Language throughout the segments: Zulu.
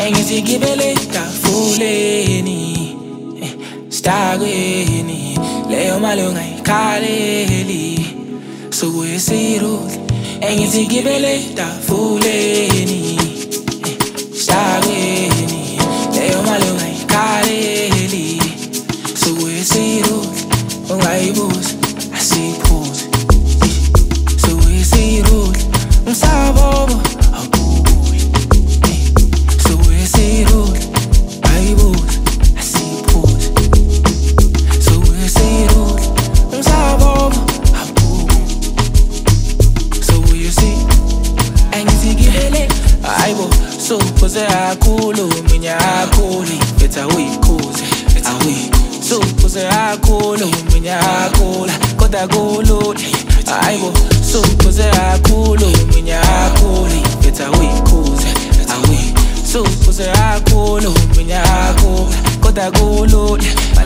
engizigibele tafuleni stagweni leyo mali ungayikhaleli subuye sirudle engizigibele tafuleni stagweni leyo mali ungayikhaleli subuye sirudle ungayibuza asiphuze subuye sirudle umsabobo abubuye subuye sirudle ayibuza asiphuze subuye sirudle umsabobo abubuye subuye engizigibele ayibo suphuze akhuluma nyakhuli betha uyikhuze awi suphuze akhuluma nyakhula kodwa kulula ayibo suphuze akhuluma nyakhuli betha uyikhuze awi suphuze akhuluma nyakhula kodwa kulula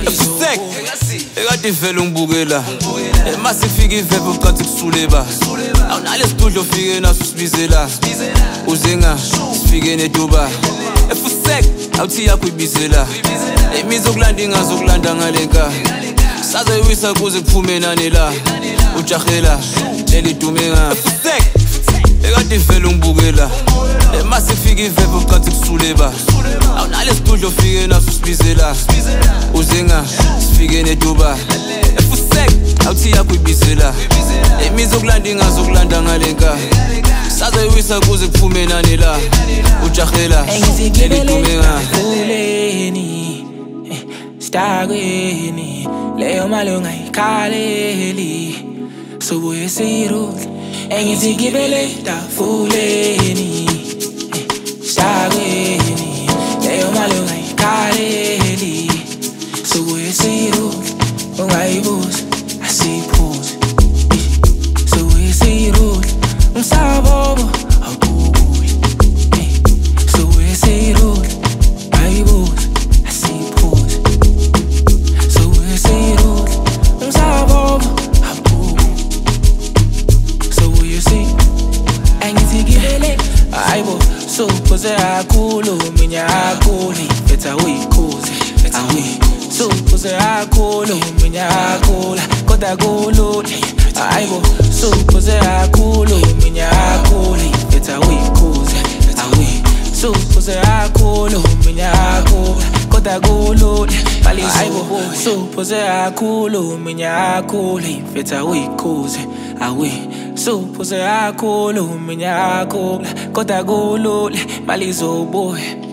ekade vele ungibukela masifika iveve ucathi kusuleba awunalesidudlo ofike naso sibizela uzenga sifike neDubai efusek awuthi yakho ibizela imizo kulanda ingazokulanda ngalenka sazoyiwisa kuze kuphume nani la ujahela lelidumenga efusek ekade vele ungibukela masifika iveve ucathi kusuleba awunalesidudlo ofike naso sibizela uzenga sifike neDubai efusek awuthi yakho ibizela imizo kulanda ingazokulanda ngalenka sazoyiwisa kuze kuphume nani la ujahela lelidumenga stagweni leyo mali ungayikhaleli subuye sirudle engizigibele tafuleni stagweni leyo mali ungayikhaleli subuye sirudle ungayibuza asiphuze subuye sirudle umsabobo abubuye subuye sirudle ayibuza asiphuze subuye sirudle umsabobo abubuye subuye engizigibele ayibo suphuze akhuluma nyakhuli betha uyikhuze awi suphuze akhuluma nyakhula kodwa kulula ayibo suphuze akhuluma nyakhuli betha uyikhuze awi suphuze akhuluma nyakhula kodwa kulula ayibo suphuze akhuluma nyakhuli betha uyikhuze awi suphuze akhuluma nyakhula kodwa kulula mali zobuye